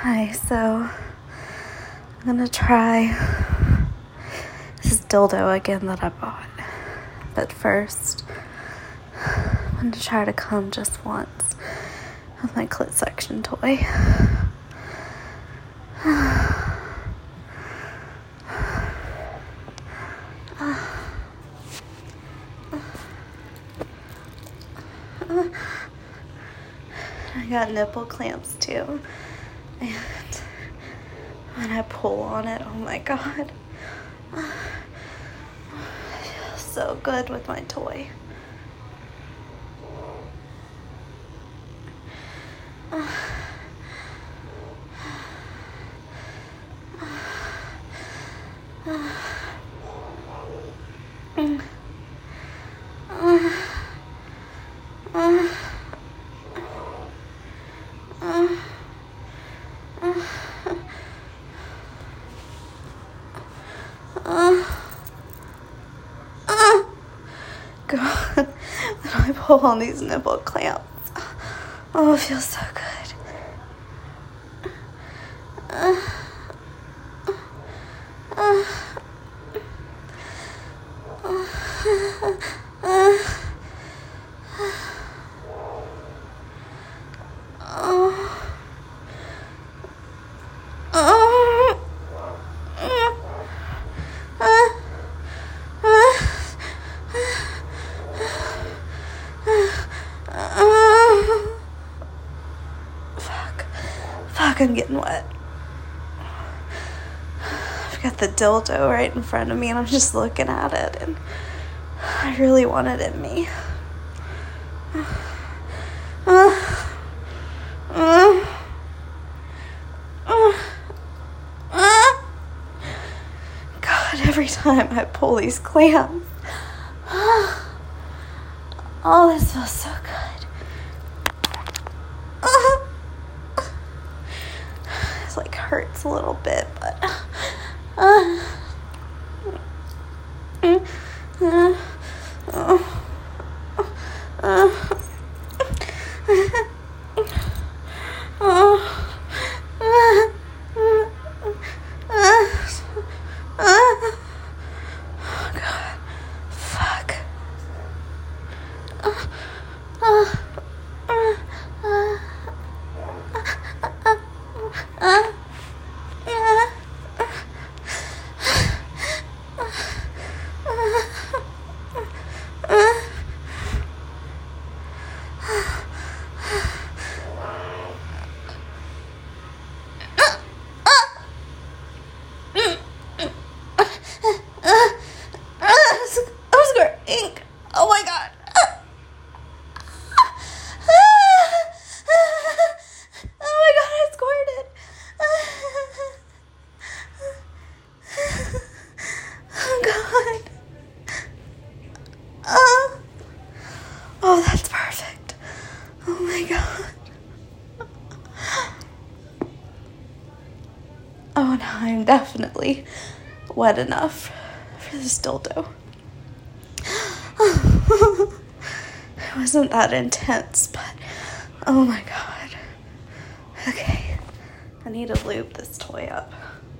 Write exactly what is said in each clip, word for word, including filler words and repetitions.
Hi, so I'm gonna try this dildo again that I bought. But first, I'm gonna try to come just once with my clit section toy. I got nipple clamps too, and when I pull on it, oh my god, it feels so good with my toy. God, when I pull on these nipple clamps, oh, it feels so good. Fuck, I'm getting wet. I've got the dildo right in front of me and I'm just looking at it and I really want it in me. God, every time I pull these clamps, oh, this feels so good. It's like hurts a little bit, but uh, uh, uh, uh, uh, God, fuck. Oh my god. Oh my god, I squirted. Oh god. Oh, oh, that's perfect. Oh my god. Oh, now I'm definitely wet enough for this dildo. It wasn't that intense, but oh my god. Okay, I need to lube this toy up.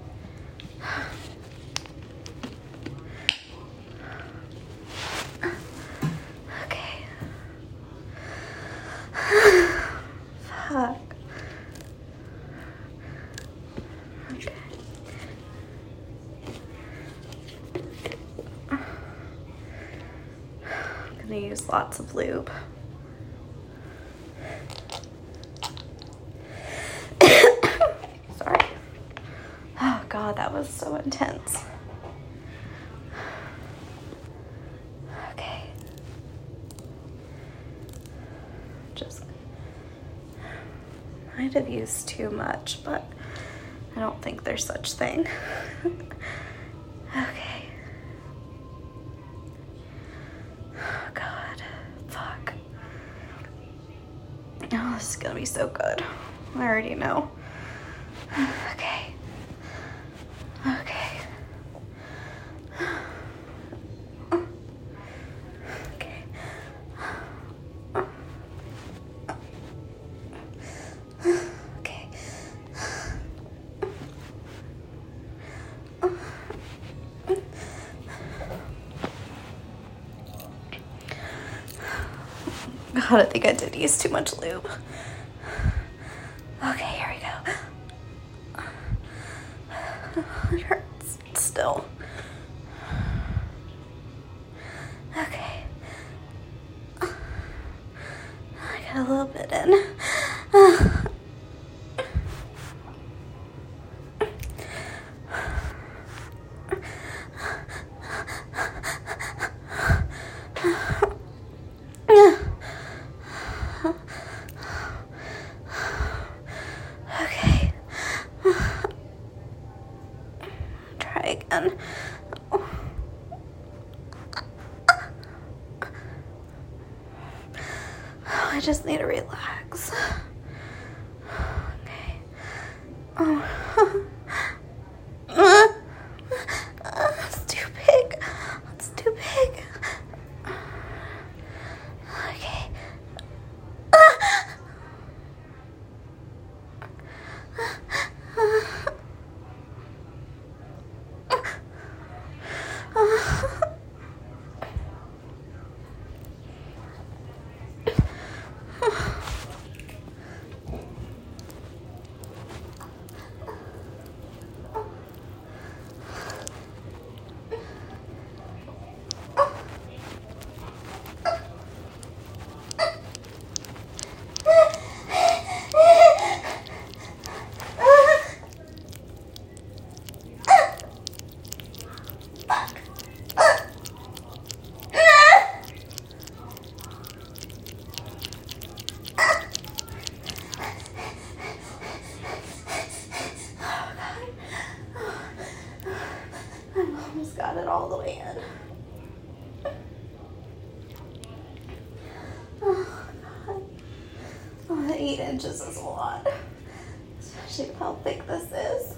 Okay. Fuck. Okay. I'm gonna use lots of lube. Sorry. Oh god, that was so intense. Okay. Just might have used too much, but I don't think there's such thing. Okay. Oh god, fuck. Oh, this is gonna be so good. I already know. Okay. Okay. Okay. Okay. God, I think I did use too much lube. Okay, here we go. It hurts still. Okay. I got a little bit in. Okay. Try again. I just need to relax. Okay. Oh. It's too big. It's too big. Okay. Got it all the way in. Oh, God. Oh, the eight inches is a lot. Especially with how thick this is.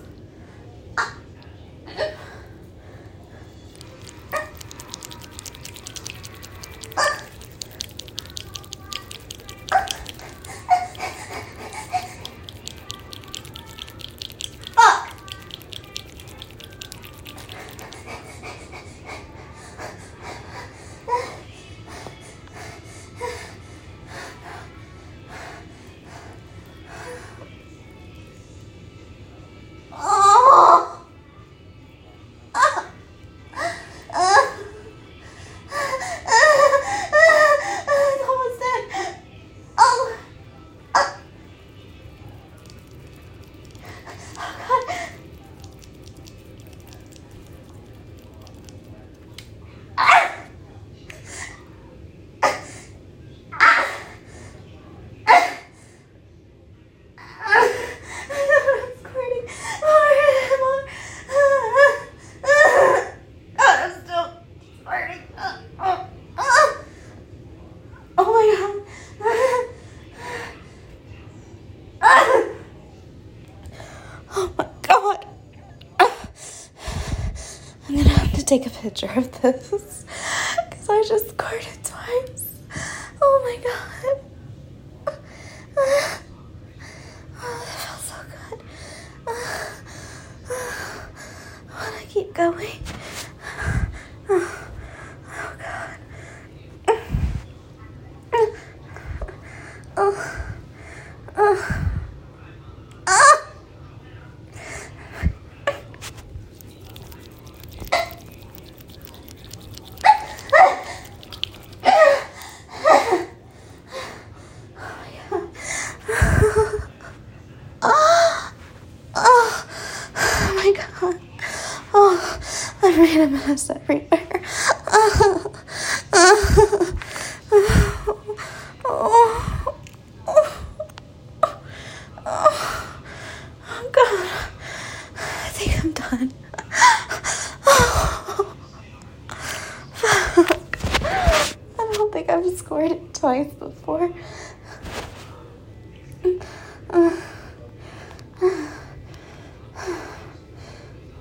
I'm gonna have to take a picture of this because I just squirted twice. Oh my God. Oh, that felt so good. I wanna keep going. Oh God. Oh. Oh. I made a mess everywhere. Oh, oh, oh, oh, oh God. I think I'm done. Oh, fuck. I don't think I've squirted twice before.